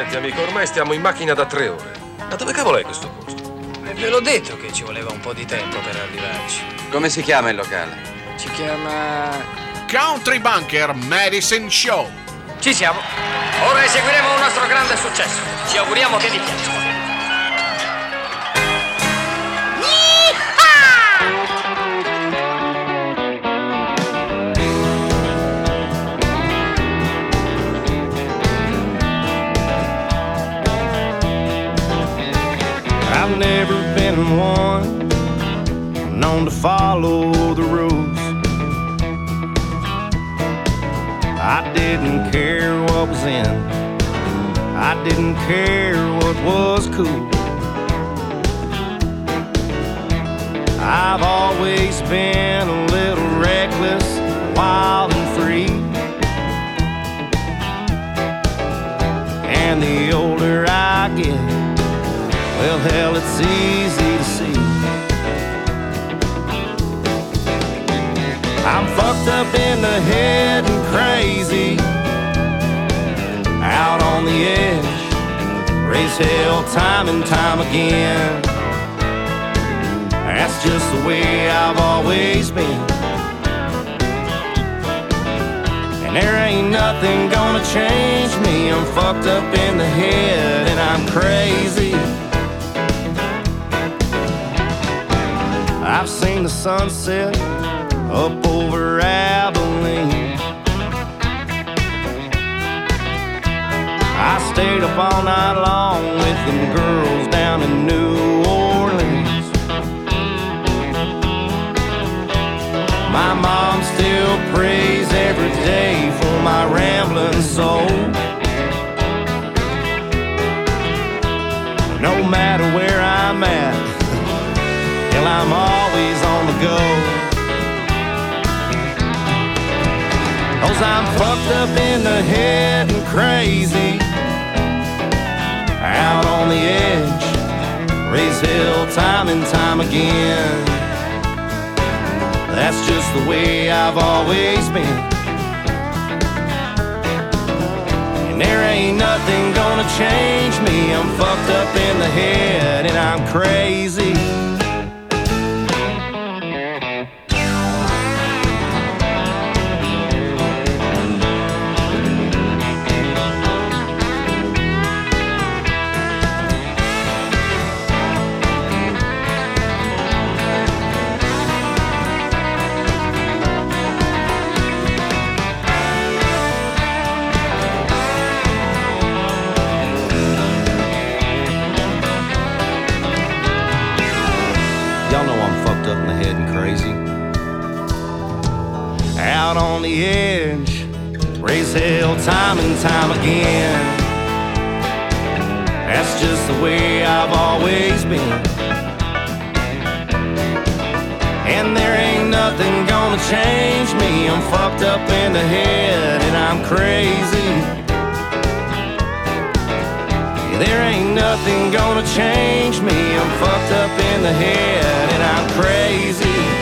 Senti, amico, ormai stiamo in macchina da 3 ore. Ma dove cavolo è questo posto? Ve l'ho detto che ci voleva un po' di tempo per arrivarci. Come si chiama il locale? Si chiama... Country Bunker Medicine Show. Ci siamo. Ora eseguiremo un nostro grande successo. Ci auguriamo che vi piaccia. I've never been one known to follow the rules. I didn't care what was in, I didn't care what was cool. I've always been a little reckless, wild and free. And the older I get, well, hell, it's easy to see. I'm fucked up in the head and crazy, out on the edge, raise hell time and time again. That's just the way I've always been. And there ain't nothing gonna change me. I'm fucked up in the head and I'm crazy. I've seen the sunset up over Abilene. I stayed up all night long with them girls down in New Orleans. My mom still prays every day for my rambling soul. No matter where I'm at, hell, I'm always on the go. 'Cause I'm fucked up in the head and crazy, out on the edge, raise hell time and time again. That's just the way I've always been. And there ain't nothing gonna change me. I'm fucked up in the head and I'm crazy. Y'all know I'm fucked up in the head and crazy. Out on the edge, raise hell time and time again. That's just the way I've always been. And there ain't nothing gonna change me. I'm fucked up in the head and I'm crazy. There ain't nothing gonna change me. I'm fucked up in the head and I'm crazy.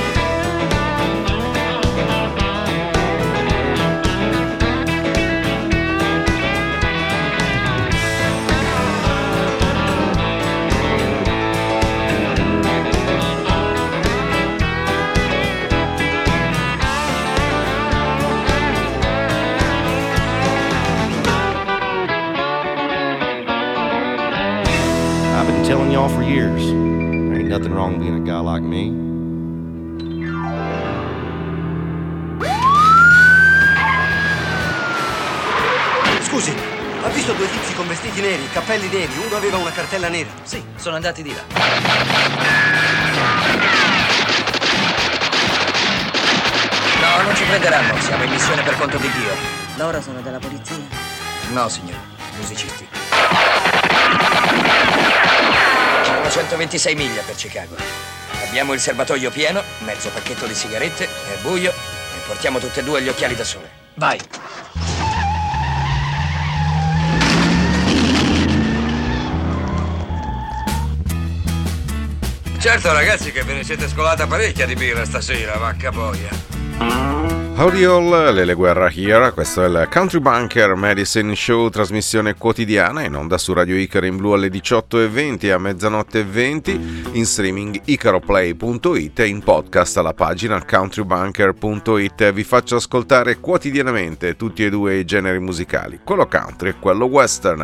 I've been telling y'all for years, there ain't nothing wrong with being a guy like me. Scusi, ha visto due tizi con vestiti neri, cappelli neri, uno aveva una cartella nera? Sì, sono andati di là. No, non ci prenderanno, siamo in missione per conto di Dio. Loro sono della polizia? No, signore, musicisti. Sono 126 miglia per Chicago. Abbiamo il serbatoio pieno, mezzo pacchetto di sigarette, è buio e portiamo tutte e due gli occhiali da sole. Vai! Certo, ragazzi, che ve ne siete scolata parecchia di birra stasera, vacca boia. Howdy all, Lele Guerra here, questo è il Country Bunker Medicine Show, trasmissione quotidiana in onda su Radio Icaro in blu alle 18:20 e a mezzanotte e 20, in streaming icaroplay.it e in podcast alla pagina countrybunker.it. Vi faccio ascoltare quotidianamente tutti e due i generi musicali, quello country e quello western.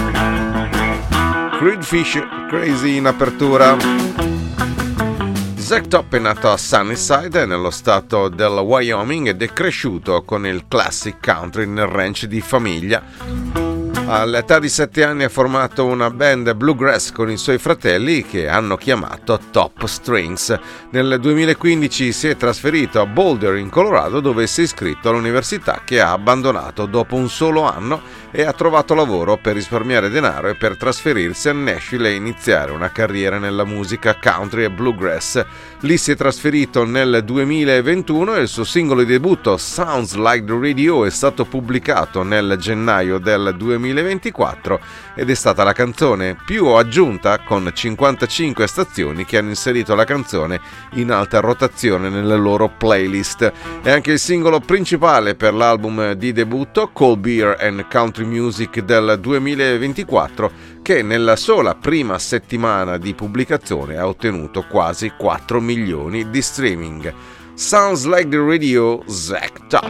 Creed Fish, Crazy in apertura. Zack Top è nato a Sunnyside, nello stato del Wyoming, ed è cresciuto con il classic country nel ranch di famiglia. All'età di 7 anni ha formato una band bluegrass con i suoi fratelli che hanno chiamato Top Strings. Nel 2015 si è trasferito a Boulder in Colorado, dove si è iscritto all'università che ha abbandonato dopo un solo anno e ha trovato lavoro per risparmiare denaro e per trasferirsi a Nashville e iniziare una carriera nella musica country e bluegrass. Lì si è trasferito nel 2021 e il suo singolo di debutto Sounds Like the Radio è stato pubblicato nel gennaio del 2024 ed è stata la canzone più aggiunta, con 55 stazioni che hanno inserito la canzone in alta rotazione nelle loro playlist. È anche il singolo principale per l'album di debutto Cold Beer and Country Music del 2024, che nella sola prima settimana di pubblicazione ha ottenuto quasi 4 milioni di streaming. Sounds Like the Radio, Zack Top.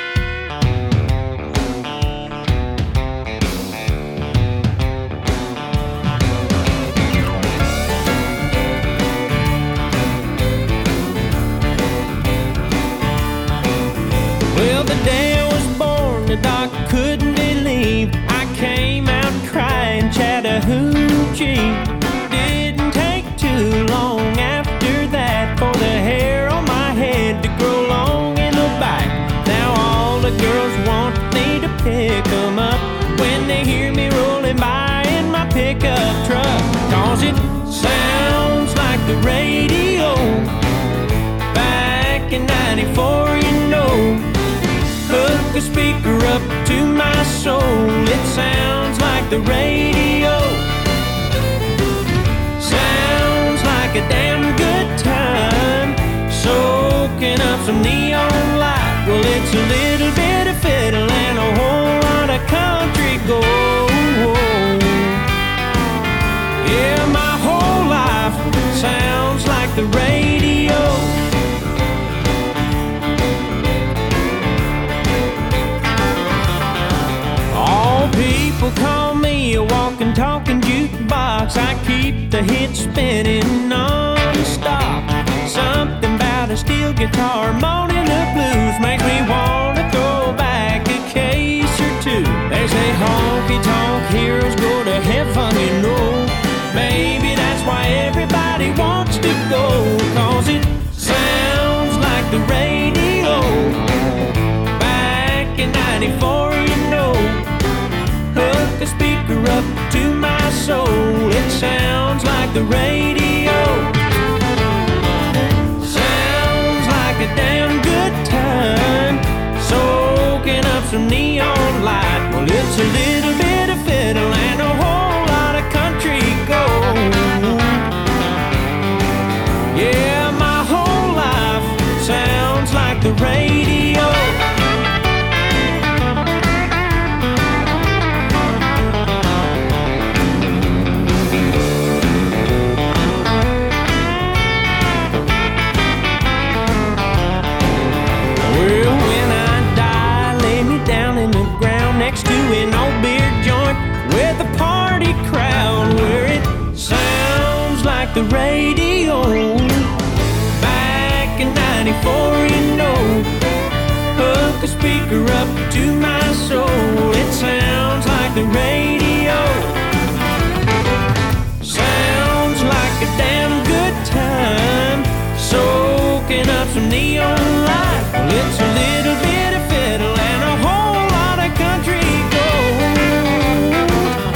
Well, the day I was born, the doc couldn't believe I came out crying Chattahoochee. Didn't take too long after that for the hair on my head to grow long in the back. Now all the girls want me to pick them up when they hear me rolling by in my pickup truck. 'Cause it sounds like the radio back in 94, you know. Hook a speaker up to my soul, it sounds like the radio. Sounds like a damn good time, soaking up some neon light. Well, it's a little bit of fiddle and a whole lot of country gold. Yeah, my whole life sounds like the radio. People call me a walking, talking jukebox. I keep the hits spinning non-stop. Something about a steel guitar moaning the blues makes me wanna go back a case or two. They say honky-tonk heroes go to heaven, you know. Maybe that's why everybody wants to go. 'Cause it sounds like the radio back in 94, you know. Hook a speaker up to my soul, it sounds like the radio. Sounds like a damn good time, soaking up some neon light. Well, it's a little bit of fiddle and a whole lot of country gold. Yeah, my whole life sounds like the radio. Next to an old beer joint with a party crowd, where it sounds like the radio back in 94, you know. Hook a speaker up to my soul, it sounds like the radio. Sounds like a damn good time, soaking up some neon light. Well, it's a little bit of fiddle and a whole lot of country gold.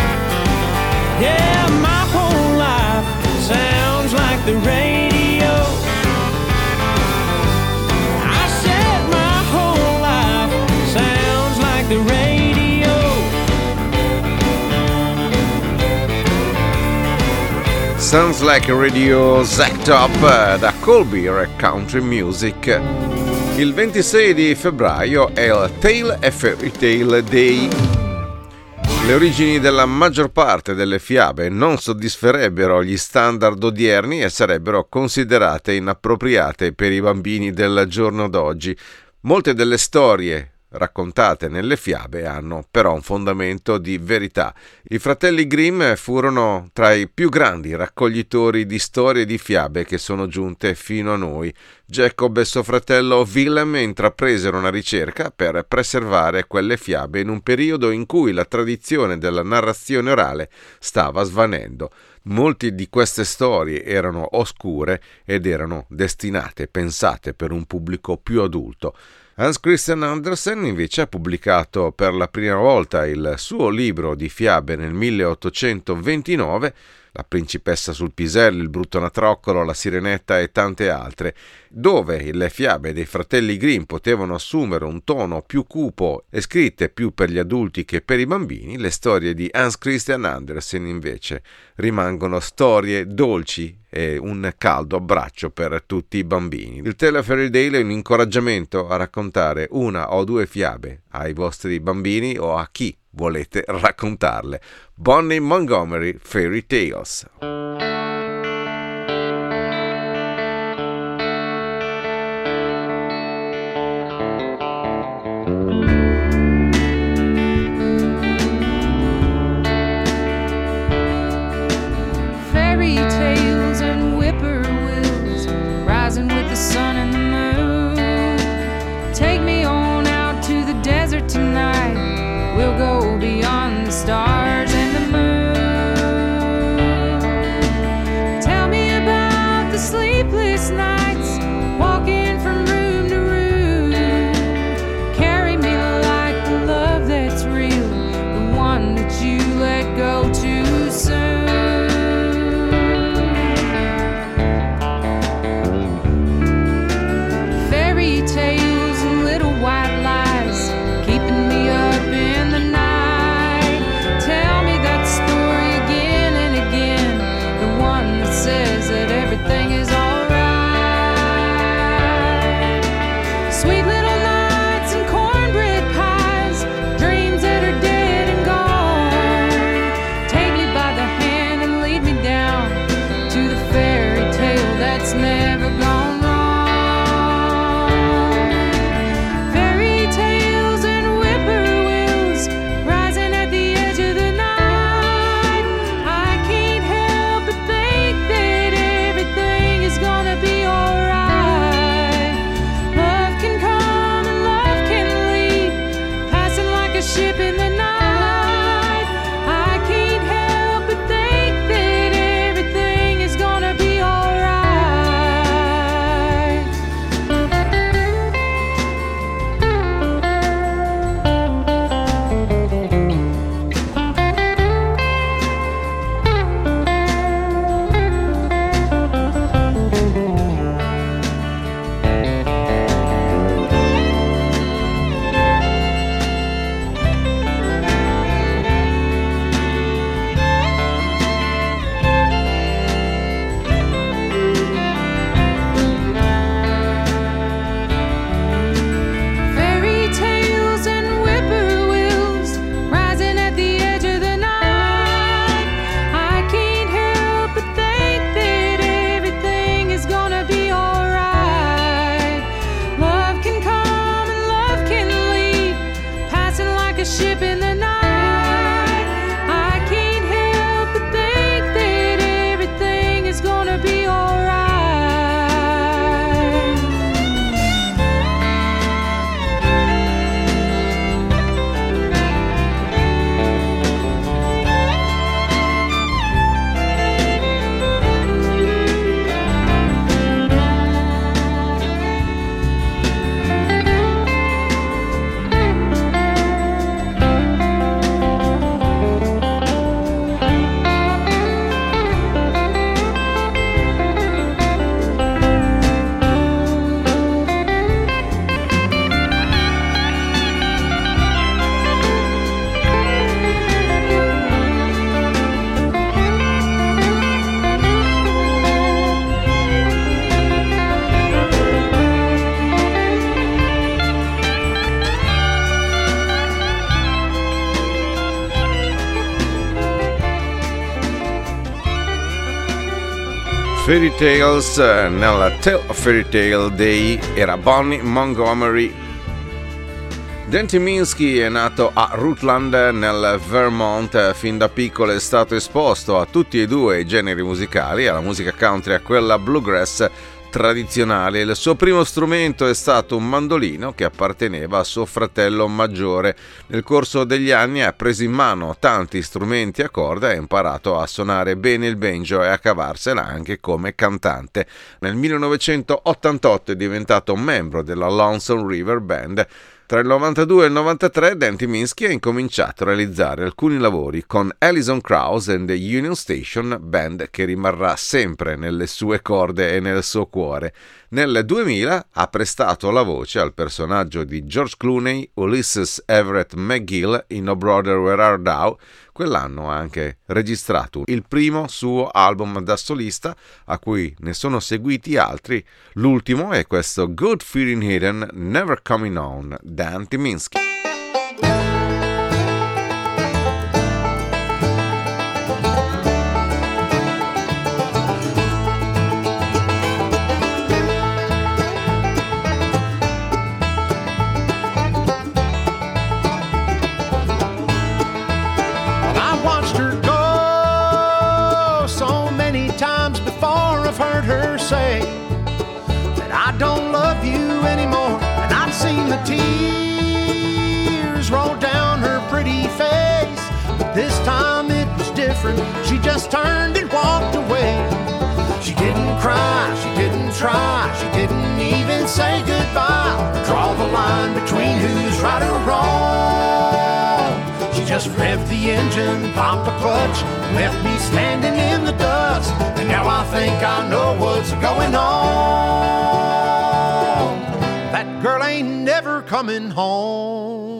Yeah, my whole life sounds like the radio. I said my whole life sounds like the radio. Sounds Like a Radio, Zack Top da Cold Beer e Country Music. Il 26 di febbraio è il Tale e Fairy Tale Day. Le origini della maggior parte delle fiabe non soddisferebbero gli standard odierni e sarebbero considerate inappropriate per i bambini del giorno d'oggi. Molte delle storie raccontate nelle fiabe hanno però un fondamento di verità. I fratelli Grimm furono tra i più grandi raccoglitori di storie di fiabe che sono giunte fino a noi. Jacob e suo fratello Willem intrapresero una ricerca per preservare quelle fiabe in un periodo in cui la tradizione della narrazione orale stava svanendo. Molte di queste storie erano oscure ed erano pensate per un pubblico più adulto. Hans Christian Andersen invece ha pubblicato per la prima volta il suo libro di fiabe nel 1829, La principessa sul pisello, Il brutto anatroccolo, La sirenetta e tante altre, dove le fiabe dei fratelli Grimm potevano assumere un tono più cupo e scritte più per gli adulti che per i bambini. Le storie di Hans Christian Andersen invece rimangono storie dolci e un caldo abbraccio per tutti i bambini. Il Tale of Fairy Tale è un incoraggiamento a raccontare una o due fiabe ai vostri bambini o a chi volete raccontarle. Bonnie Montgomery, Fairy Tales. Fairy tales and whippoorwills rising with the sun and the moon. Take me on out to the desert tonight. We'll go beyond the stars and the moon. Fairy Tales, nella Tale of Fairy Tale Day era Bonnie Montgomery. Dan Tyminski è nato a Rutland nel Vermont, fin da piccolo è stato esposto a tutti e due i generi musicali, alla musica country e a quella bluegrass tradizionale. Il suo primo strumento è stato un mandolino che apparteneva a suo fratello maggiore. Nel corso degli anni ha preso in mano tanti strumenti a corda e ha imparato a suonare bene il banjo e a cavarsela anche come cantante. Nel 1988 è diventato membro della Lonesome River Band. Tra il 92 e il 93 Dan Tyminski ha incominciato a realizzare alcuni lavori con Alison Krauss and the Union Station Band, che rimarrà sempre nelle sue corde e nel suo cuore. Nel 2000 ha prestato la voce al personaggio di George Clooney, Ulysses Everett McGill in Oh Brother Where Art Thou. Quell'anno ha anche registrato il primo suo album da solista, a cui ne sono seguiti altri. L'ultimo è questo Good Feeling Hidden, Never Coming On, Dan Tyminski. Heard her say that I don't love you anymore, and I've seen the tears roll down her pretty face, but this time it was different. She just turned and walked away. She didn't cry, she didn't try, she didn't even say goodbye, draw the line between who's right or wrong. She just revved the engine, popped the clutch, left me standing in the dust. And now I think I know what's going on. That girl ain't never coming home.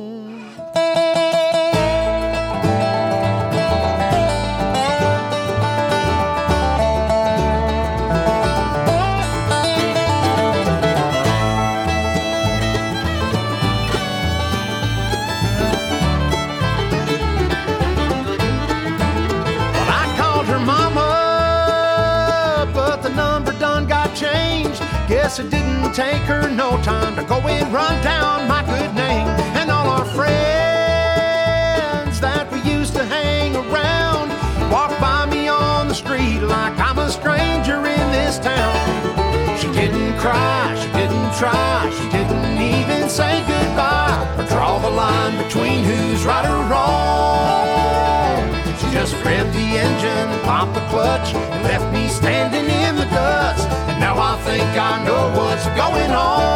Guess it didn't take her no time to go and run down my good name. And all our friends that we used to hang around walk by me on the street like I'm a stranger in this town. She didn't cry, she didn't try, she didn't even say goodbye or draw the line between who's right or wrong. She just revved the engine, popped the clutch, and left me standing in the dust. And now I think I know what's going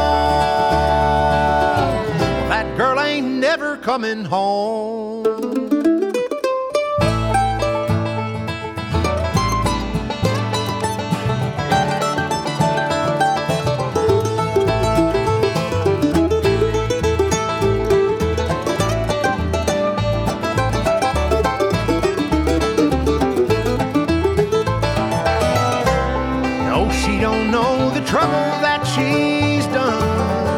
on. Well, that girl ain't never coming home. Trouble that she's done.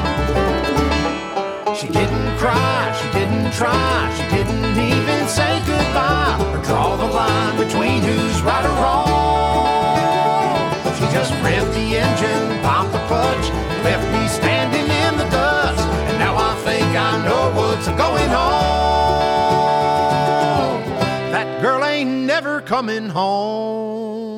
She didn't cry, she didn't try, she didn't even say goodbye or draw the line between who's right or wrong. She just revved the engine, popped the clutch, left me standing in the dust. And now I think I know what's going on. That girl ain't never coming home.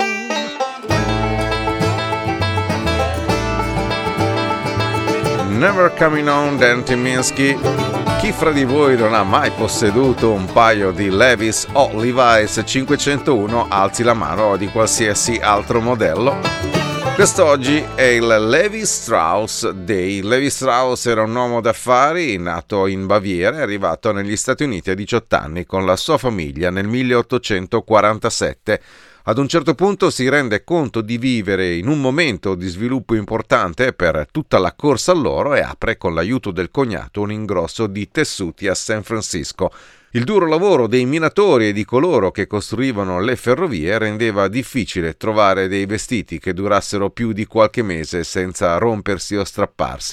Never Coming On, Dan Tyminski. Chi fra di voi non ha mai posseduto un paio di Levi's o Levi's 501? Alzi la mano, o di qualsiasi altro modello. Quest'oggi è il Levi Strauss Day. Levi Strauss era un uomo d'affari nato in Baviera e arrivato negli Stati Uniti a 18 anni con la sua famiglia nel 1847. Ad un certo punto si rende conto di vivere in un momento di sviluppo importante per tutta la corsa all'oro e apre con l'aiuto del cognato un ingrosso di tessuti a San Francisco. Il duro lavoro dei minatori e di coloro che costruivano le ferrovie rendeva difficile trovare dei vestiti che durassero più di qualche mese senza rompersi o strapparsi.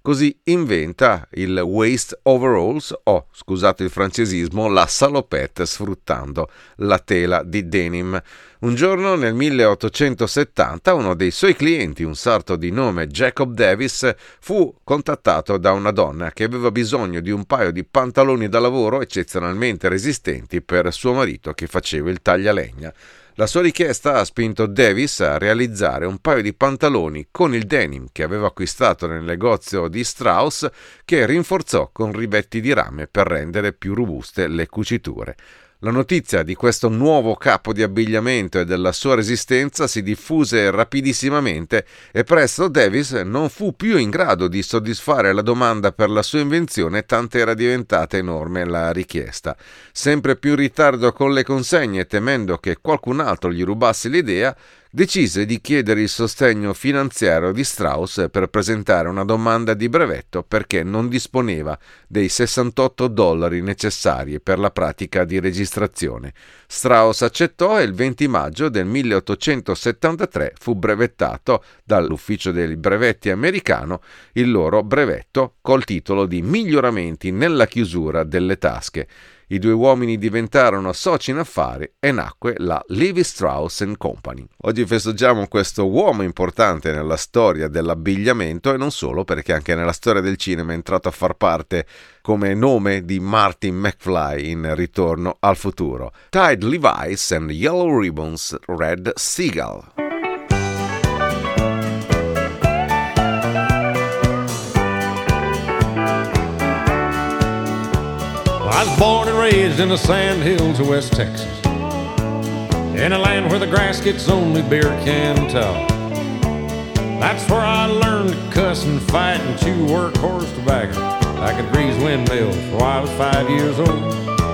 Così inventa il waist overalls o, scusate il francesismo, la salopette sfruttando la tela di denim. Un giorno nel 1870 uno dei suoi clienti, un sarto di nome Jacob Davis, fu contattato da una donna che aveva bisogno di un paio di pantaloni da lavoro eccezionalmente resistenti per suo marito che faceva il taglialegna. La sua richiesta ha spinto Davis a realizzare un paio di pantaloni con il denim che aveva acquistato nel negozio di Strauss, che rinforzò con rivetti di rame per rendere più robuste le cuciture. La notizia di questo nuovo capo di abbigliamento e della sua resistenza si diffuse rapidissimamente e presto Davis non fu più in grado di soddisfare la domanda per la sua invenzione, tanto era diventata enorme la richiesta. Sempre più in ritardo con le consegne, temendo che qualcun altro gli rubasse l'idea, decise di chiedere il sostegno finanziario di Strauss per presentare una domanda di brevetto perché non disponeva dei $68 necessari per la pratica di registrazione. Strauss accettò e il 20 maggio del 1873 fu brevettato dall'ufficio dei brevetti americano il loro brevetto col titolo di miglioramenti nella chiusura delle tasche. I due uomini diventarono soci in affari e nacque la Levi Strauss & Company. Oggi festeggiamo questo uomo importante nella storia dell'abbigliamento e non solo, perché anche nella storia del cinema è entrato a far parte come nome di Martin McFly in Ritorno al futuro. Tied Levi's and Yellow Ribbons, Red Seagull. I was born and raised in the sand hills of West Texas, in a land where the grass gets only beer can tall. That's where I learned to cuss and fight and chew workhorse tobacco. I could grease windmills before I was 5 years old.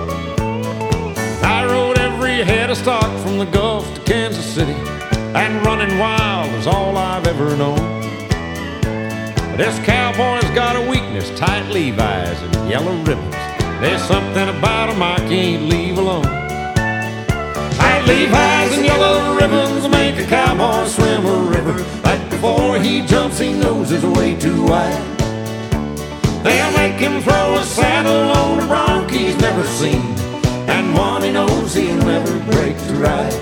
I rode every head of stock from the Gulf to Kansas City, and running wild was all I've ever known. But this cowboy's got a weakness, tight Levi's and yellow ribbons. There's something about 'em I can't leave alone. Tight Levi's and yellow ribbons make a cowboy swim a river. Right before he jumps, he knows his way too wide. They'll make him throw a saddle on a bronc he's never seen, and one he knows he'll never break to ride.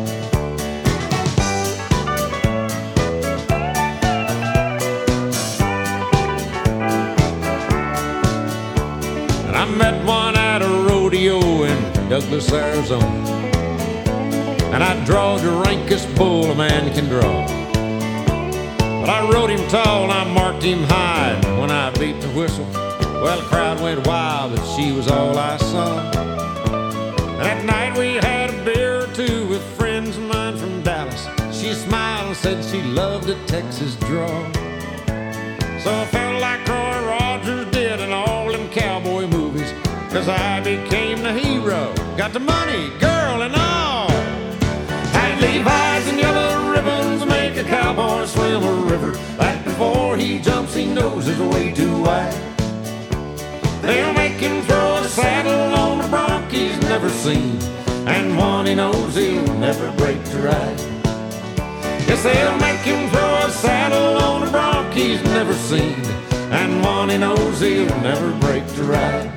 I met one at a rodeo in Douglas, Arizona, and I drawed the rankest bull a man can draw. But I rode him tall and I marked him high, and when I beat the whistle, well, the crowd went wild, but she was all I saw. And at night we had a beer or two with friends of mine from Dallas. She smiled and said she loved a Texas draw. So I felt like Roy Rogers did in all them cowboy movies, 'cause I became the hero, got the money, girl, and all. Tight Levi's and yellow ribbons make a cowboy swim a river. Right before he jumps, he knows his way too wide. They'll make him throw a saddle on a bronc he's never seen, and one he knows he'll never break to ride. Yes, they'll make him throw a saddle on a bronc he's never seen, and one he knows he'll never break to ride.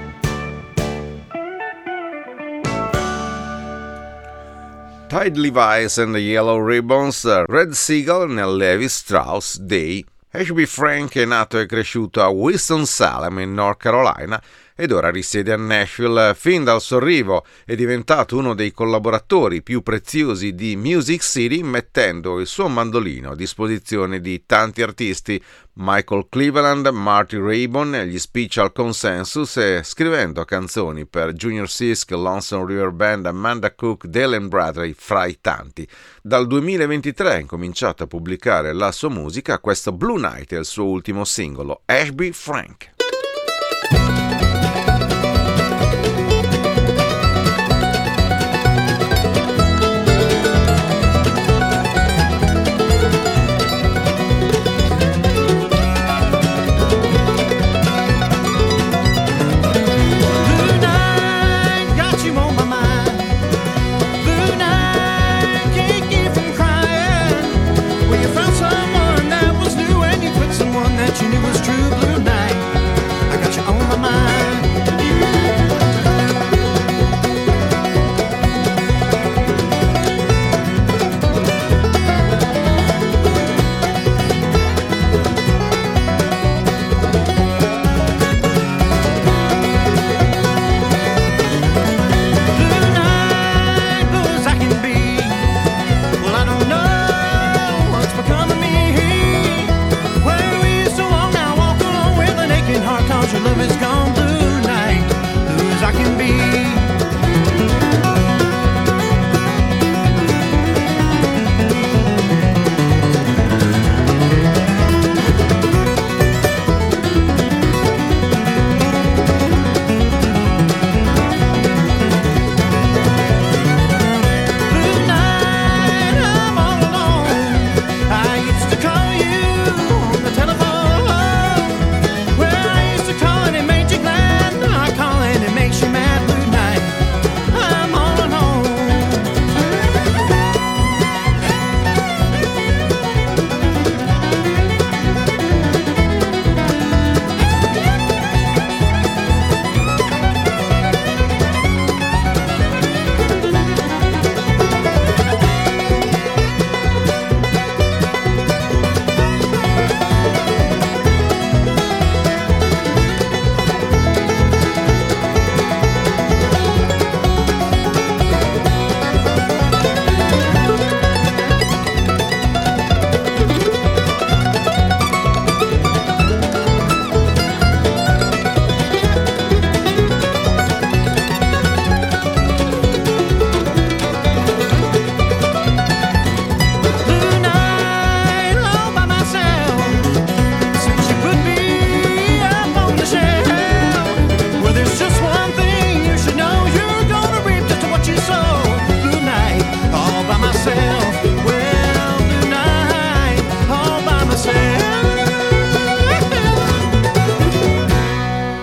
Tied Levi's and the Yellow Ribbons, Red Seagull nel Levi Strauss Day. Ashby Frank è nato e cresciuto a Winston-Salem in North Carolina ed ora risiede a Nashville. Fin dal suo arrivo è diventato uno dei collaboratori più preziosi di Music City, mettendo il suo mandolino a disposizione di tanti artisti, Michael Cleveland, Marty Raybon, gli Special Consensus, e scrivendo canzoni per Junior Sisk, Lonesome River Band, Amanda Cook, Dalen Bradley, fra i tanti. Dal 2023 ha incominciato a pubblicare la sua musica. Questo Blue Night è il suo ultimo singolo, Ashby Frank. You knew was true.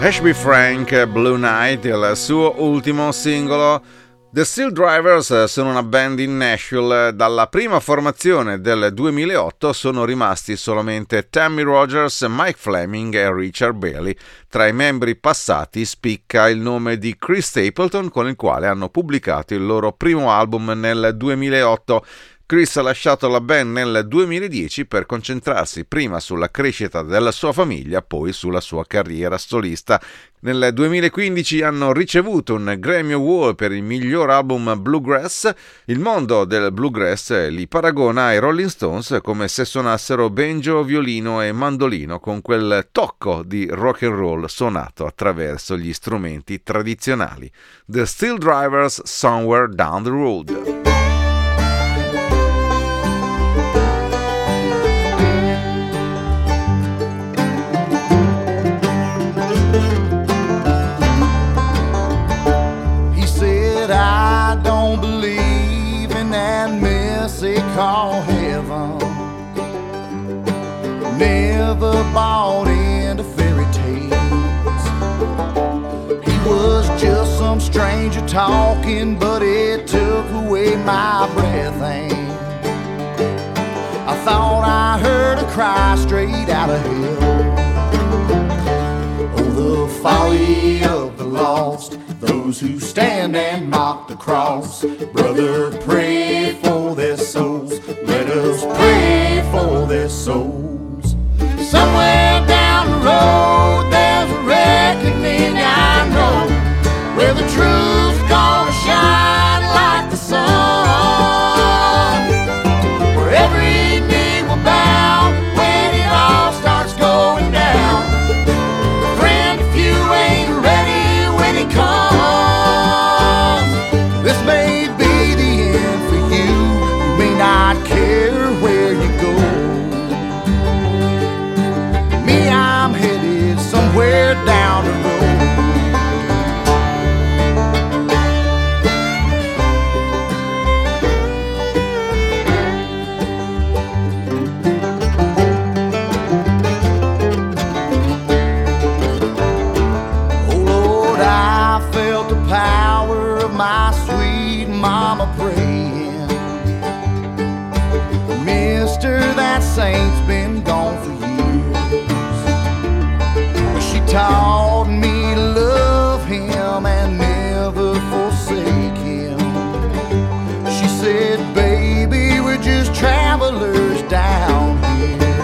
Ashby Frank, Blue Night, il suo ultimo singolo. The Steel Drivers sono una band in Nashville. Dalla prima formazione del 2008 sono rimasti solamente Tammy Rogers, Mike Fleming e Richard Bailey. Tra i membri passati spicca il nome di Chris Stapleton, con il quale hanno pubblicato il loro primo album nel 2008. Chris ha lasciato la band nel 2010 per concentrarsi prima sulla crescita della sua famiglia, poi sulla sua carriera solista. Nel 2015 hanno ricevuto un Grammy Award per il miglior album Bluegrass. Il mondo del Bluegrass li paragona ai Rolling Stones, come se suonassero banjo, violino e mandolino con quel tocco di rock and roll suonato attraverso gli strumenti tradizionali. The Steel Drivers, Somewhere Down the Road. I don't believe in that mess they call heaven. Never bought into fairy tales. He was just some stranger talking, but it took away my breath. And I thought I heard a cry straight out of hell. Oh, the folly of the lost, those who stand and mock the cross. Brother, pray for their souls. Let us pray for their souls. Somewhere down the road there's a reckoning, I know, where the truth's gonna shine like the sun, where every knee will bow when it all starts going down. Friend, if you ain't ready when it comes, this may be the end for you. You may not care where you go. Me, I'm headed somewhere down the road. Oh Lord, I felt the power of my sweet mama praying. Mister, that saint's been gone for years, but she taught me to love him and never forsake him. She said, baby, we're just travelers down here,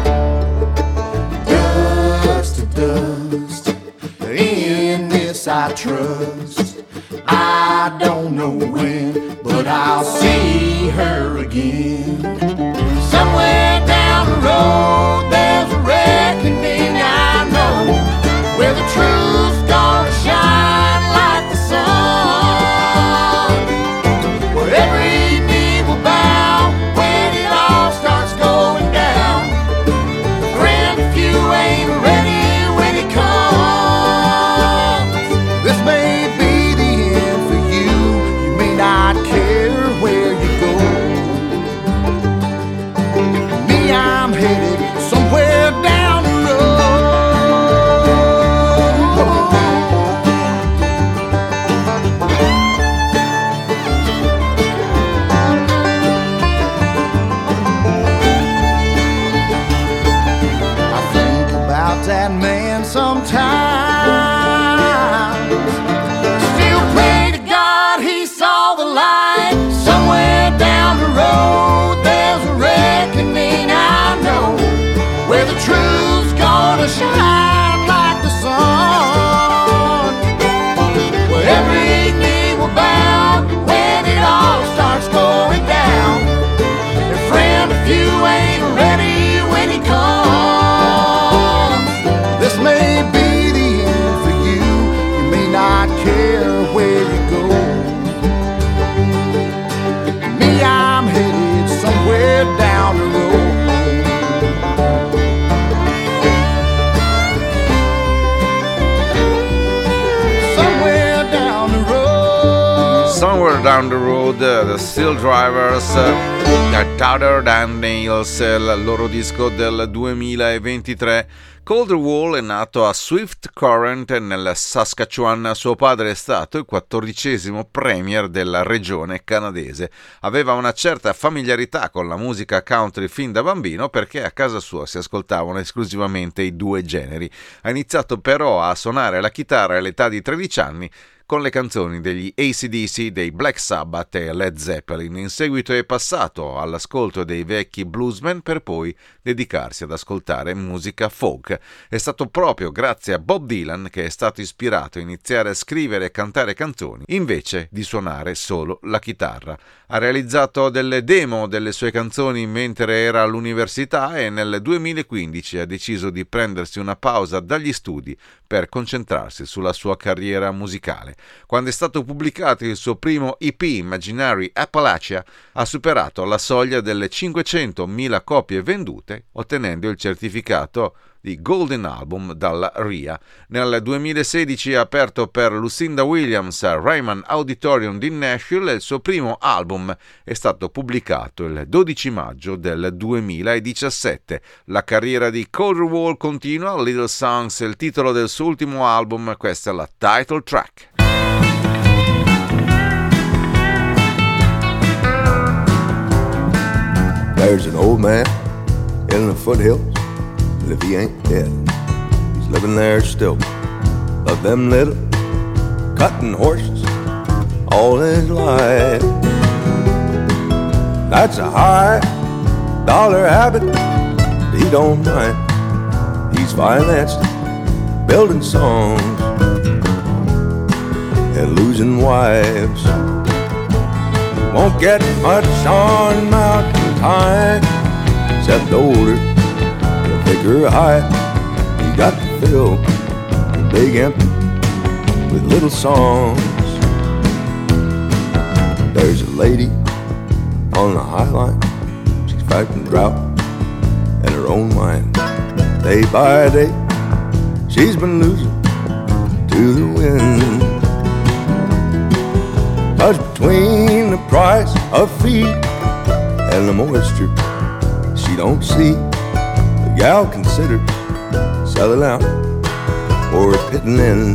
dust to dust. In this I trust. I don't know when, but I'll see her again. Somewhere down the road there's a reckoning, I know, where the truth's gonna shine like the sun, where every knee will bow when it all starts going down. Friend, if you ain't ready when it comes, this may be the end for you. You may not care where you go. Me, I'm headed somewhere down the road. I think about that man sometimes. Still pray to God he saw the light. Somewhere down the road there's a reckoning, I know, where the truth's gonna shine like the sun, where every knee will bow when it all starts going down. And friend, if you ain't ready when he comes, this may be the end for you. You may not care where you go. Me, I'm headed somewhere down the road. Somewhere down the road. Somewhere Down the Road, The Steel Drivers, Tighter Than Nails, il loro disco del 2023. Calderwood è nato a Swift Current nel Saskatchewan. Suo padre è stato il 14° premier della regione canadese. Aveva una certa familiarità con la musica country fin da bambino perché a casa sua si ascoltavano esclusivamente i due generi. Ha iniziato però a suonare la chitarra all'età di 13 anni con le canzoni degli AC/DC, dei Black Sabbath e Led Zeppelin. In seguito è passato all'ascolto dei vecchi bluesmen per poi dedicarsi ad ascoltare musica folk. È stato proprio grazie a Bob Dylan che è stato ispirato a iniziare a scrivere e cantare canzoni invece di suonare solo la chitarra. Ha realizzato delle demo delle sue canzoni mentre era all'università e nel 2015 ha deciso di prendersi una pausa dagli studi per concentrarsi sulla sua carriera musicale. Quando è stato pubblicato il suo primo EP, Imaginary Appalachia, ha superato la soglia delle 500.000 copie vendute, ottenendo il certificato di Golden Album dalla RIA. Nel 2016 ha aperto per Lucinda Williams a Ryman Auditorium di Nashville e il suo primo album è stato pubblicato il 12 maggio del 2017. La carriera di Calderwood continua, Little Songs è il titolo del suo ultimo album, questa è la title track. There's an old man in the foothills, and if he ain't dead, he's living there still. Of them little cutting horses all his life. That's a $100 habit he don't mind. He's financed building songs and losing wives. Won't get much on mountain time, except older, the thicker high. You got to fill the big empty with little songs. There's a lady on the high line, she's fighting drought in her own mind. Day by day, she's been losing to the wind. 'Cause between the price of feed and the moisture she don't see, the gal considers selling out or pitting in.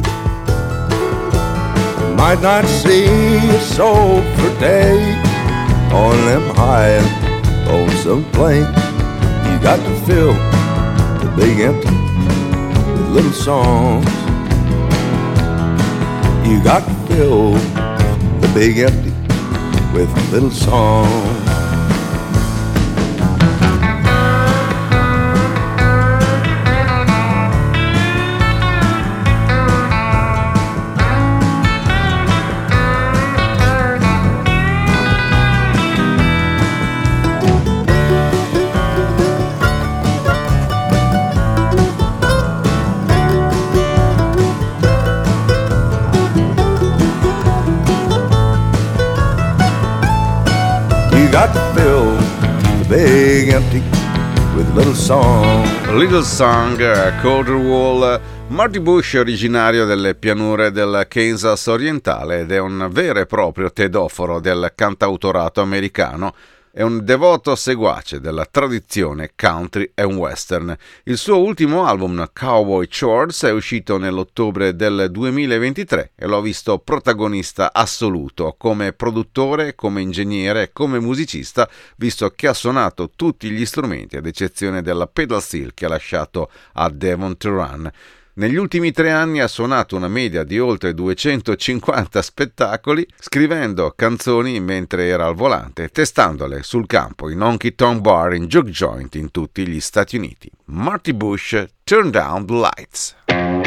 Might not see a soul for days on them high and lonesome plains. You got to fill the big empty with little songs. You got to fill the big empty with little songs. Got to fill the big empty with little song. Little Song, Calderwood. Marty Bush è originario delle pianure del Kansas orientale ed è un vero e proprio tedoforo del cantautorato americano. È un devoto seguace della tradizione country e western. Il suo ultimo album, Cowboy Chords, è uscito nell'ottobre del 2023 e l'ho visto protagonista assoluto come produttore, come ingegnere, come musicista, visto che ha suonato tutti gli strumenti ad eccezione della pedal steel che ha lasciato a Devon Turan. Negli ultimi 3 anni ha suonato una media di oltre 250 spettacoli, scrivendo canzoni mentre era al volante, testandole sul campo in honky tonk bar, in juke joint in tutti gli Stati Uniti. Marty Bush, Turn Down the Lights.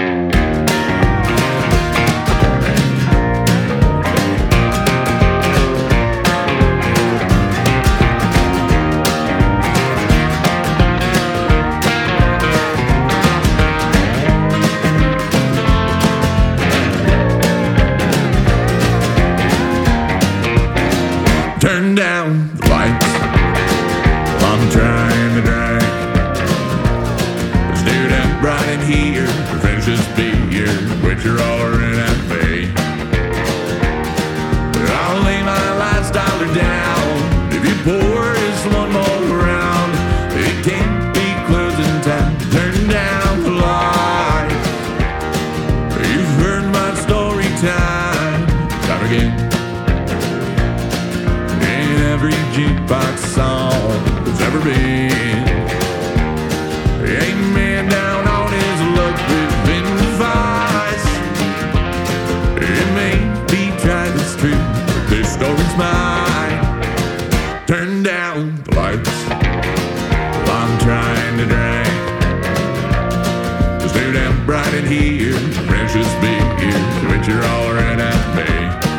Turn down the lights, I'm trying to drag this dude up right in here to finish this beer, which you're ordering at me. But I'll lay my last dollar down if you pour just one more round. It can't be closing time. Turn down the lights. every jukebox song there's ever been. A man down on his luck living device. It may be tried, it's true, but this story's mine. Turn down the lights while I'm trying to drink. It's too damn bright in here, precious big here, which you're hollering at me.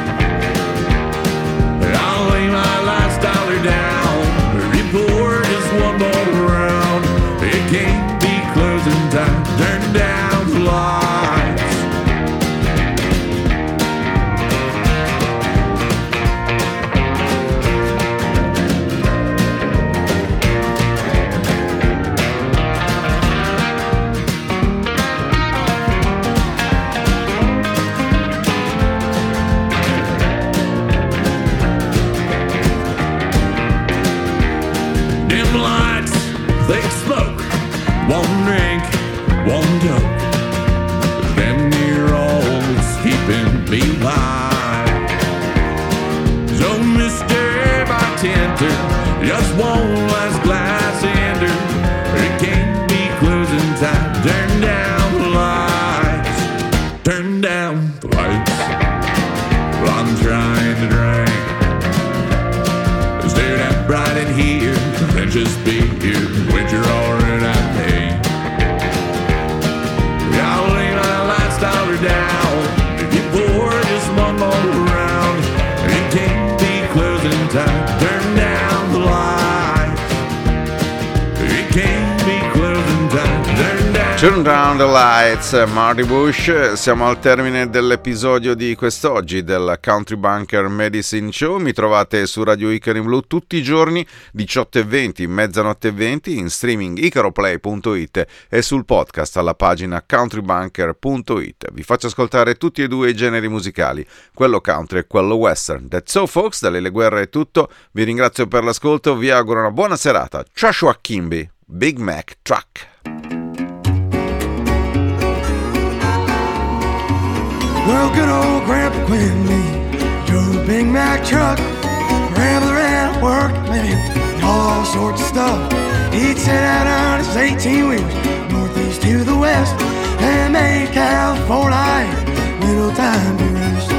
I'll lay my last dollar down, report just one more round. It can't be closing time, turn down the lights. Thick smoke, one drink, one joke. Damn near all that's keeping me alive. So Mr. Bartender, just one last glass ender. It can't be closing time, turn down the lights. Turn down the lights while I'm trying to drink. It's too damn bright in here, then just be here. You're hollering at me. I'll lay my last dollar down if you pour just one more round. It can't be closing time, turn down the lights. It can't be closing time, turn down. Turn down the lights, Marty Bush. Siamo al termine dell'episodio di quest'oggi del Country Bunker Medicine Show. Mi trovate su Radio Icaro in Blu tutti i giorni 18:20, mezzanotte 20, in streaming icaroplay.it e sul podcast alla pagina countrybunker.it. Vi faccio ascoltare tutti e due i generi musicali, quello country e quello western. That's so folks, da Lele Guerra è tutto. Vi ringrazio per l'ascolto, vi auguro una buona serata. Joshua Kimby, Big Mac Truck. Well, good old Grandpa Quimby drove a Big Mac truck, rambler and workman, and all sorts of stuff. He'd set out on his 18 wheels, northeast to the west, and made California little time to rest.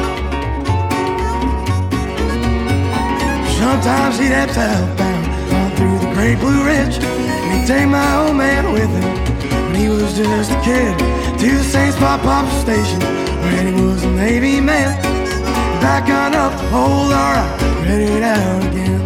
Sometimes he'd have southbound on through the Great Blue Ridge, and he'd take my old man with him when he was just a kid to the St. Spot Pop Station, when he was a Navy man. Back on up, hold alright, ready down again.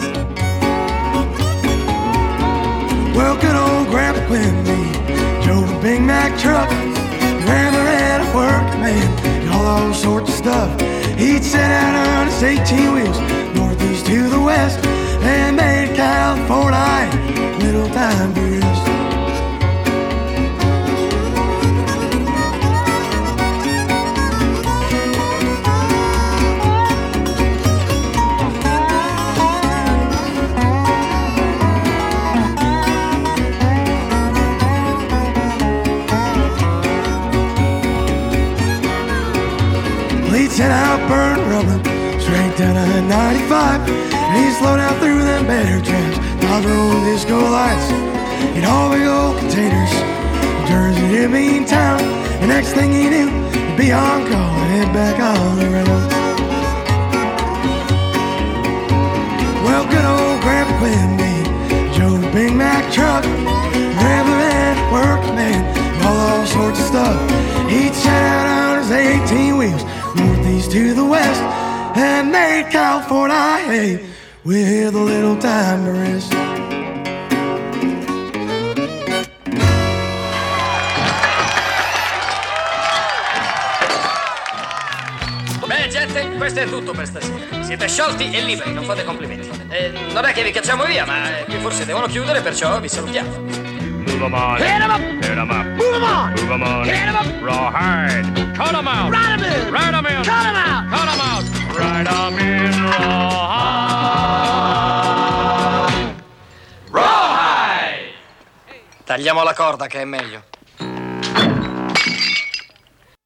Well, good old Grandpa Quimby drove a Big Mac truck, ran the red workman, and all those sorts of stuff. He'd set out on his 18 wheels, northeast to the west, and made California little time to rest. Set out burnt rubber, straight down to 95. And he slowed out through them better traps, Dodge roll disco lights, and all big old containers. Jersey to Bean Town, and next thing he knew, he'd be on call and head back on the road. Well, good old Grandpa Quimby drove a Big Mac truck, rambler and workman, and all sorts of stuff. He'd set out on his 18 wheels, northeast to the west, and made California with a little time to rest. Bene gente, questo è tutto per stasera. Siete sciolti e liberi, non fate complimenti. Non è che vi cacciamo via, ma qui forse devono chiudere, perciò vi salutiamo. Move 'em on. Hit 'em up. Hit 'em up. Move 'em on. Move 'em on. Hit 'em up. Rawhide. Cut 'em out. Ride 'em in. Ride 'em in. Cut 'em out. Cut 'em out. Ride 'em in. Rawhide. Rawhide. Tagliamo la corda che è meglio.